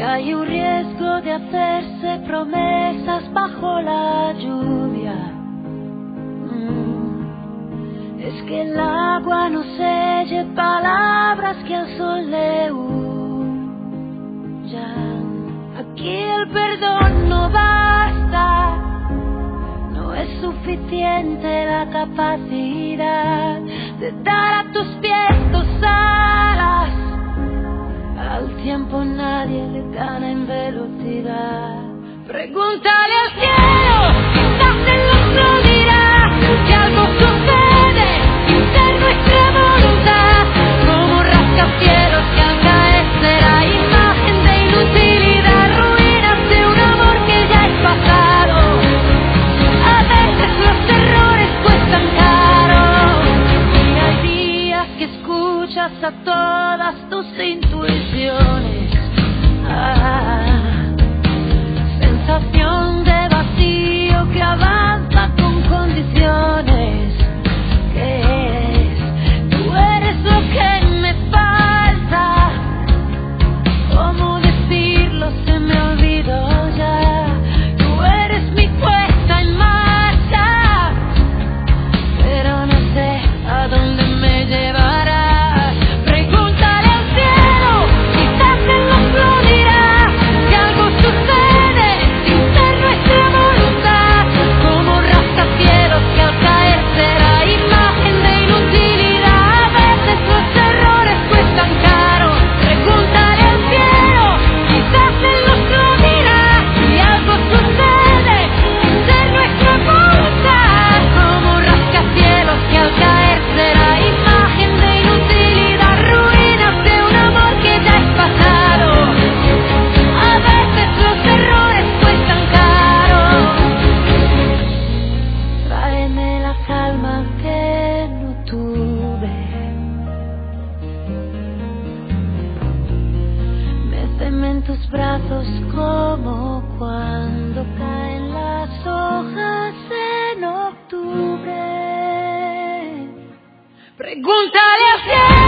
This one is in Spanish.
hay un riesgo de hacerse promesas bajo la lluvia. Es que el agua no selle palabras que al sol le huyan. Aquí el perdón no basta, no es suficiente la capacidad de dar a tus pies 2 alas. Al tiempo nadie le gana en velocidad. Pregúntale al cielo, quizás él nos lo dirá, que algo sucede sin ser nuestra voluntad. Como rascacielos que al caer será imagen de inutilidad, ruinas de un amor que ya es pasado. A veces los errores cuestan caro, y hay días que escuchas a todas tus intuiciones. Sensación de vacío que avanza con condiciones. ¿Qué es? Tú eres lo que me falta. ¿Cómo decirlo? Se me olvidó ya. Tú eres mi puesta en marcha, pero no sé a dónde me llevarás. Pregúntale al cielo, quizás él nos lo dirá, que algo sucede sin ser nuestra voluntad. Como rascacielos que al caer será imagen de inutilidad. A veces los errores cuestan caro. Pregúntale al cielo, quizás él nos lo dirá, si algo sucede sin ser nuestra voluntad. Como rascacielos que al caer será imagen de inutilidad, ruinas de un amor que ya es pasado. A veces los errores cuestan caro. Tráeme la calma que no tuve. Méteme en tus brazos como cuando caen las hojas en octubre. Pregúntale al cielo.